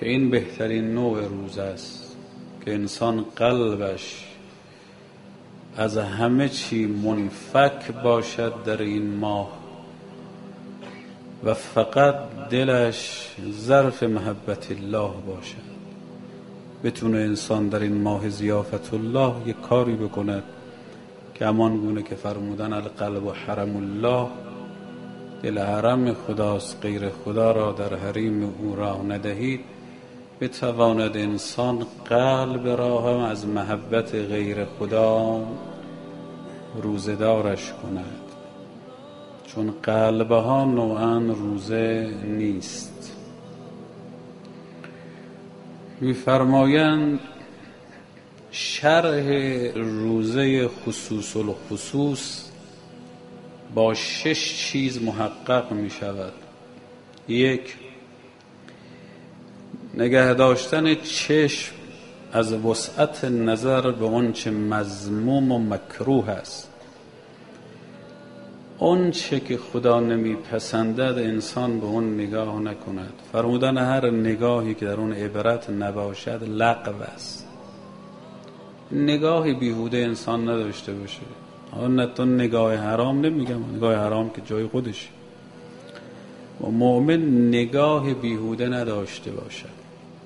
که این بهترین نوع روزه است که انسان قلبش از همه چی منفک باشد در این ماه و فقط دلش ظرف محبت الله باشد. بتونه انسان در این ماه ضیافت الله یک کاری بکند که همان گونه که فرمودن القلب و حرم الله، دل حرم خداست، غیر خدا را در حریم او راه ندهید. بتواند انسان قلب را هم از محبت غیر خدا روزدارش کند، چون قلبها نوعا روزه نیست. می‌فرمایند شرح روزه خصوص الخصوص با 6 چیز محقق می شود. 1. نگه داشتن چشم از وسعت نظر به آنچه مذموم و مکروه است. آنچه که خدا نمیپسندد انسان به اون نگاه نکند. فرمودن هر نگاهی که در اون عبرت نباشد لغو است. نگاه بیهوده انسان نداشته باشه. نه تو نگاه حرام نمیگم، نگاه حرام که جای خودش، و مؤمن نگاه بیهوده نداشته باشد.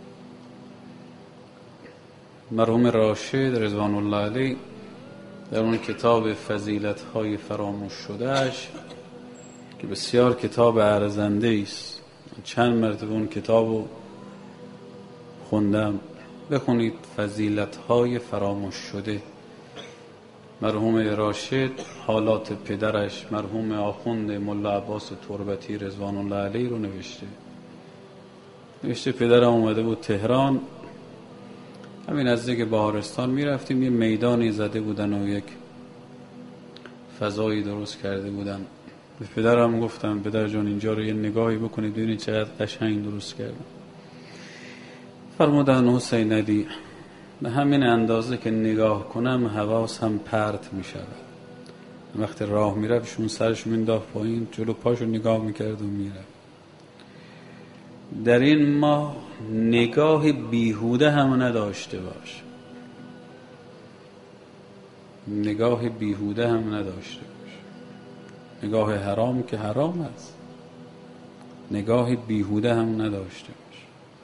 مرحوم راشد رضوان الله علیه در اون کتاب فضیلت‌های فراموش شدهش که بسیار کتاب ارزنده است، چند مرتبه اون کتابو خوندم، بخونید فضیلت‌های فراموش شده. مرحوم راشد حالات پدرش مرحوم آخوند ملا عباس تربتی رضوان الله علیه رو نوشته. پدرم اومده بود تهران، همین نزدیک بهارستان میرفتیم، یه میدانی زده بودن و یک فضایی درست کرده بودن. به پدرم گفتم پدر جان اینجا رو یه نگاهی بکنید ببینید چقدر قشنگ درست کردن. فرمودن حسین علی به همین اندازه که نگاه کنم حواسم پرت می شود. وقتی راه میرفت شون سرش مینداخت پایین، جلو پاشو نگاه میکرد و میرفت. در این ماه نگاه بیهوده هم نداشته باش، نگاه بیهوده هم نداشته باش. نگاه حرام که حرام است، نگاه بیهوده هم نداشته باش.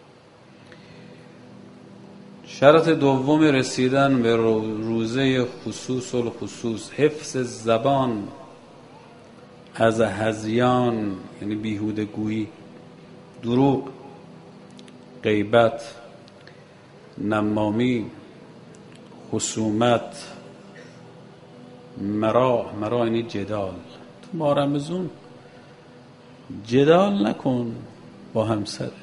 شرط دوم رسیدن به روزه خصوص الخصوص حفظ زبان از هذیان، یعنی بیهوده گویی، دروغ، غیبت، نمامی، خصومت، مرا یعنی جدال. تو ماه رمضان جدال نکن با همسرت.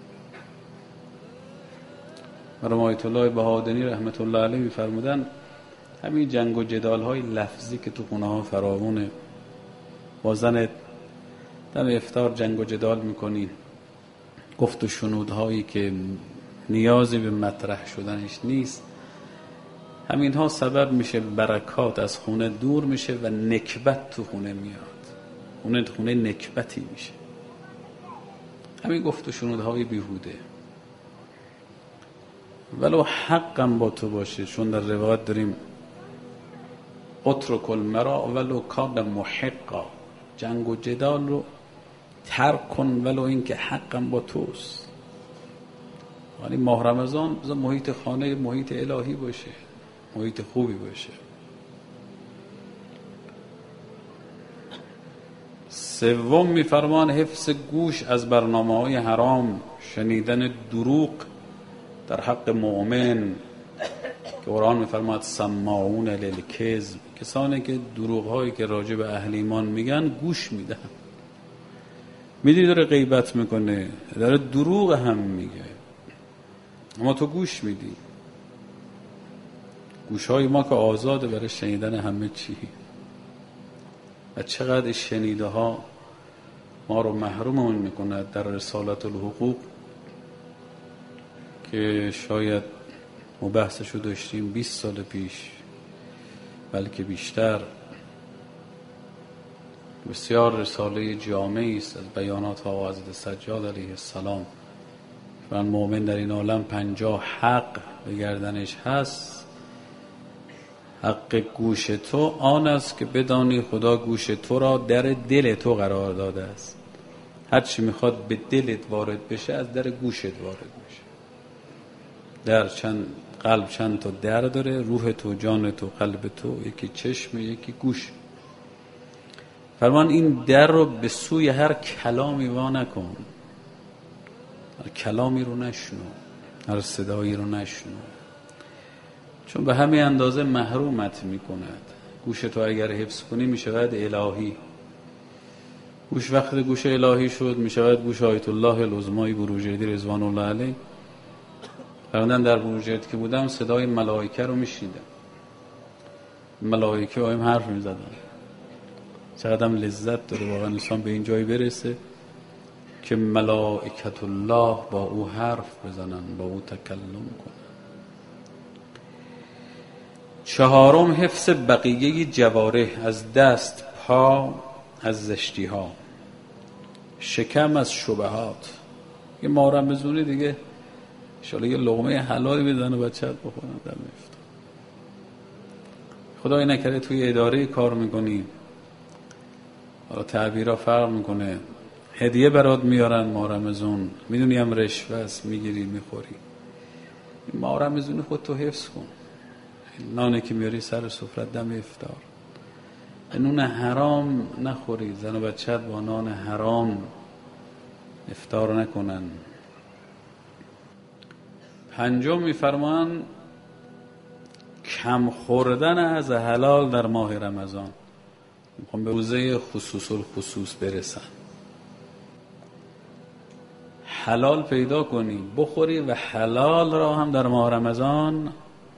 مرحوم آیت الله بهادری رحمت الله علیه می‌فرمودن همین جنگ و جدال های لفظی که تو خونه ها فراوونه، با زنت دم افطار جنگ و جدال میکنی، گفت و شنودهایی که نیازی به مطرح شدنش نیست، همین ها سبب میشه برکات از خونه دور میشه و نکبت تو خونه میاد. خونه نکبتی میشه. همین گفت و شنودهای بیهوده. ولو حقم با تو باشه، چون در روایت داریم اترک المرا ولو کان محقا، جنگ و جدال رو ترک کن ولو این که حقم با توست. یعنی ماه رمضان بذار محیط خانه محیط الهی باشه، محیط خوبی باشه. سوم میفرمان حفظ گوش از برنامه‌های حرام، شنیدن دروغ در حق مؤمن که قرآن میفرماد سماعون للکذب، کسانی که دروغ‌هایی که راجع به اهل ایمان میگن گوش میدن. میدونی داره غیبت میکنه، داره دروغ هم میگه، اما تو گوش میدی. گوشهای ما که آزاده برای شنیدن همه چی، و چقدر شنیده ها ما رو محرومون میکنه. در رسالت الحقوق که شاید مبحثشو داشتیم 20 سال پیش بلکه بیشتر، بسیار رساله جامعی است از بیانات آقا حضرت سجاد علیه السلام. فرمان مؤمن در این عالم 50 حق به گردنش هست. حق گوش تو آن است که بدانی خدا گوش تو را در دل تو قرار داده است. هر چی میخواد به دلت وارد بشه از در گوشت وارد میشه. در قلب چند تا در داره، روح تو، جان تو، قلب تو، یکی چشم، یکی گوش. فرمان این در رو به سوی هر کلامی وا نکن، هر کلامی رو نشنو، هر صدایی رو نشنو، چون به همین اندازه محرومت میکند. گوش تو اگر حفظ کنی میشود الهی. گوش وقت گوش الهی شد میشود گوش آیت الله العظمای بروجردی رضوان الله علیه. فرمودن در بروجرد که بودم صدای ملائکه رو میشنیدم. ملائکه باهم حرف میزدن. چقدر لذت داره واقعا انسان به این جایی برسه که ملائکت الله با او حرف بزنن، با او تکلم کنن. 4 حفظ بقیه جوارح از دست، پا از زشتی ها، شکم از شبهات. یه مارمزونی دیگه انشاءالله یه لقمه حلالی بزنه بچه‌ت بخورن در افطار. خدای نکرده توی اداره کار میکنی، حالا تعبیرها فرق میکنه، هدیه برات میارن مارمزون، میدونی هم رشوه است، میگیری میخوری. مارمزون خودتو حفظ کن. نانی که میاری سر سفرت دم افطار، نون حرام نخوری، زن و بچه‌ت با نان حرام افطار نکنن. 5 میفرمان کم خوردن از حلال در ماه رمضان. میخوام به روزه خصوص الخصوص برسن. حلال پیدا کنی بخوری و حلال را هم در ماه رمضان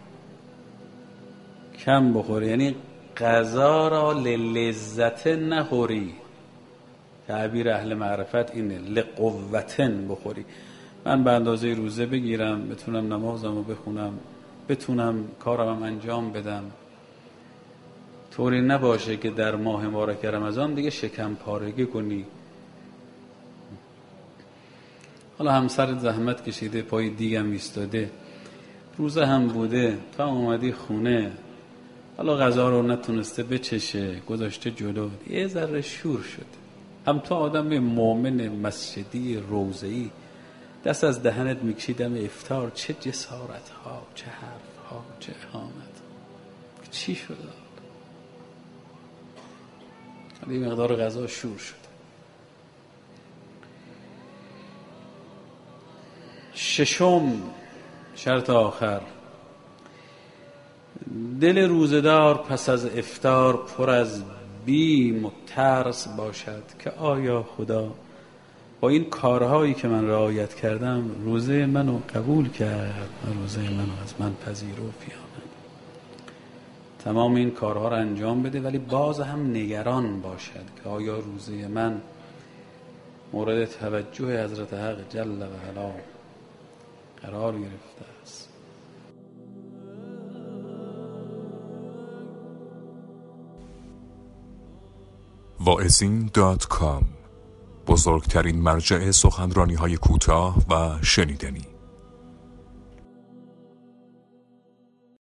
کم بخوری، یعنی غذا را للذت نخوری. تعبیر اهل معرفت اینه، لقوتن بخوری. من به اندازه روزه بگیرم، بتونم نمازمو بخونم، بتونم کارم انجام بدم، طوری نباشه که در ماه مبارک رمضان دیگه شکم پارگی کنی. حالا همسرت زحمت کشیده، پای دیگم ایستاده، روزه هم بوده، تو هم اومدی خونه، حالا غذا رو نتونسته بچشه، گذاشته جلو، یه ذره شور شده. هم تو آدم مؤمن مسجدی روزه‌ای دست از دهنت میکشیدم افطار، چه جسارت ها، چه حرف ها، چه اهانت. چی شد؟ این مقدار غذا شور شد. 6 شرط آخر، دل روزدار پس از افطار پر از بیم و ترس باشد که آیا خدا با این کارهایی که من رعایت کردم روزه منو قبول کرد و روزه منو از من پذیرفت یا نه. تمام این کارها رو انجام بده ولی باز هم نگران باشد که آیا روزه من مورد توجه حضرت حق جل و علا قرار گرفته است. واعظین.com، بزرگترین مرجع سخنرانی‌های کوتاه و شنیدنی.